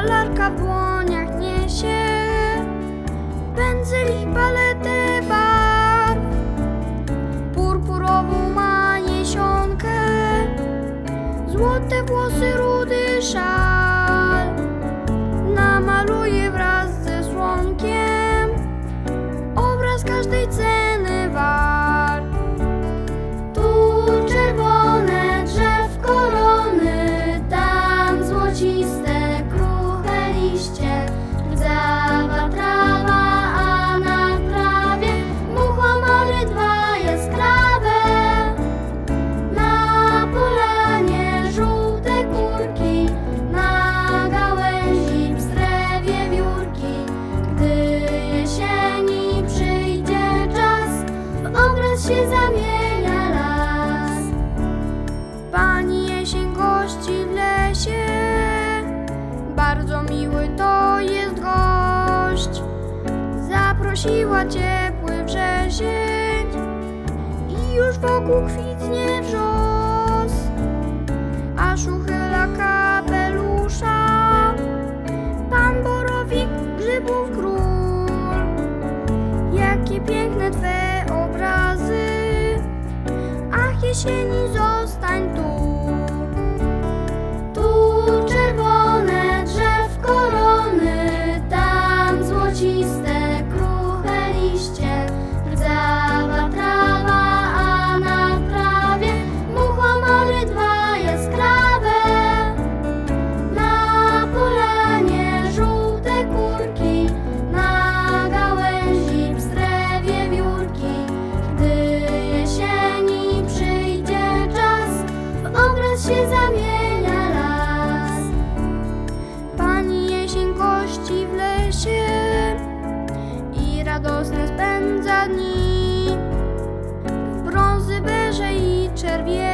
malarka w dłoniach niesie pędzel i paletę barw. Purpurową ma jesionkę, złote włosy, rudy szal. Namaluje wraz ze słonkiem obraz każdej ceny wart. Tu czerwone drzew korony, tam złociste kruche liście, rdzawa trawa, a na trawie muchomory dwa jaskrawe. Na polanie żółte kurki, na gałęzi pstre wiewiórki. Gdy jesieni przyjdzie czas, w obraz się zamienia las. Pani jesień gości w lesie, bardzo miły to jest gość. Zaprosiła ciepły wrzesień i już wokół kwitnie wrzos. Aż uchyla kapelusza pan borowik, grzybów król. Jakie piękne twe obrazy, ach jesieni, zostań tu. Tu czerwone drzew korony, tam złociste kruche liście, rdzawa trawa, a na trawie muchomory dwa jaskrawe. Na polanie żółte kurki, na gałęzi pstre wiewiórki. Gdy jesieni przyjdzie czas, w obraz się zamienia las. Pani jesień gości w lesie i radosne spędza dni. W brązy, berze i czerwieni